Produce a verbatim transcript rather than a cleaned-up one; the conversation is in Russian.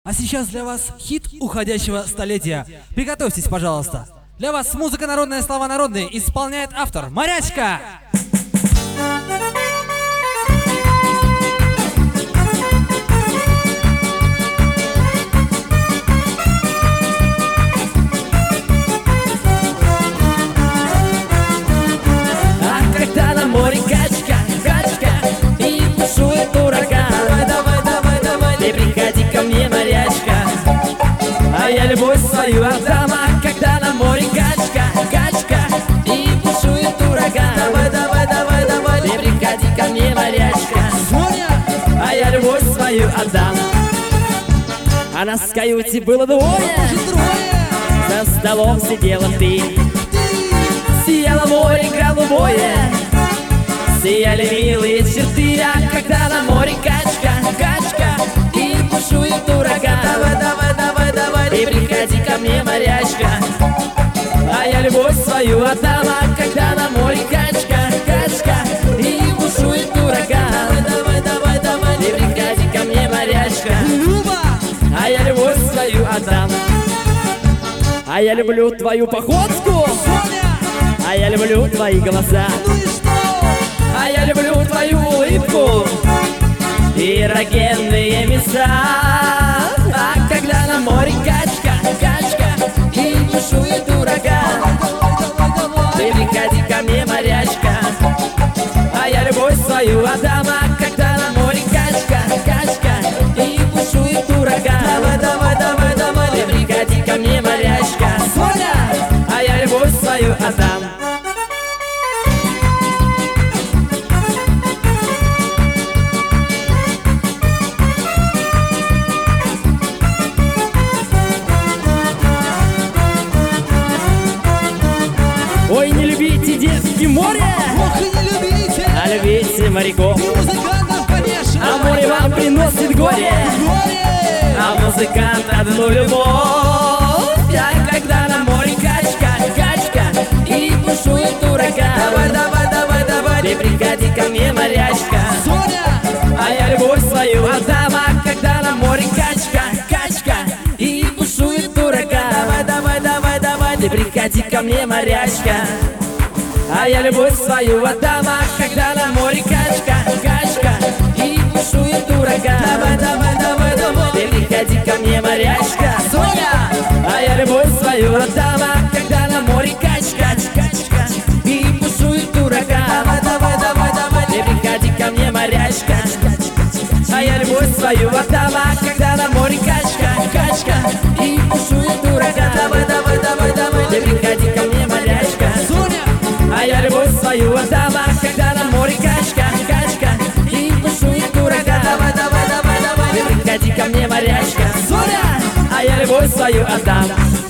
А сейчас для вас хит уходящего столетия. Приготовьтесь, пожалуйста. Для вас музыка народная, слова народные. Исполняет автор Морячка. А когда на море качка, качка, и бушует ураган, давай, давай, давай, давай, ты приходи ко мне, морячка, а я любовь свою отдам. А когда на море качка, качка, и бушует ураган, давай, давай, давай, давай, ты приходи ко мне, морячка, а я любовь свою отдам. А нас в каюте было двое, за столом сидела ты. Сияло море голубое, сияли милые черты. А когда на море качка, качка, и бушует ураган, давай, давай, давай, давай, ты приходи ко мне, морячка, а я любовь свою отдам. А когда на море качка, качка, и бушует ураган, давай, давай, давай, давай, ты приходи ко мне, морячка, а я любовь свою отдам. А я люблю твою походку, а я люблю твои глаза, а я люблю твою улыбку и эрогенные места. А когда на море качка, качка, и бушует ураган, ты приходи ко мне, морячка, а я любовь свою отдам. А когда на море качка, качка, и бушует ураган, давай, давай, давай, давай, ты приходи ко мне, морячка, а я любовь свою отдам. Ой, не любите, детки, море, Ох, и не любите. а любите моряков. И музыкантов, конечно. А море вам приносит горе, Горе. а музыкант одну любовь. А когда на море качка, качка, и бушует ураган, давай, давай, давай, давай, ты приходи ко мне, морячка, Соня. а я любовь свою отдам. А когда на море качка, качка, и бушует ураган, давай, давай, давай, давай, ты приходи ко мне, морячка, а я любовь свою отдам. А когда на море качка, качка, и бушует ураган, давай, давай, давай, давай, ты приходи ко мне, морячка, Соня. а я любовь свою отдам. А когда на море качка, качка, и бушует ураган, давай, давай, давай, давай, ты приходи ко мне, морячка, а я любовь свою отдам. А когда на море качка, качка, и бушует ураган, давай, давай, давай, давай, ты приходи ко мне, морячка, Соня. а я любовь свою отдам. А когда на море качка, качка, и бушует ураган, давай, давай, давай, давай, ты приходи ко мне, морячка, Соня. а я любовь свою отдам.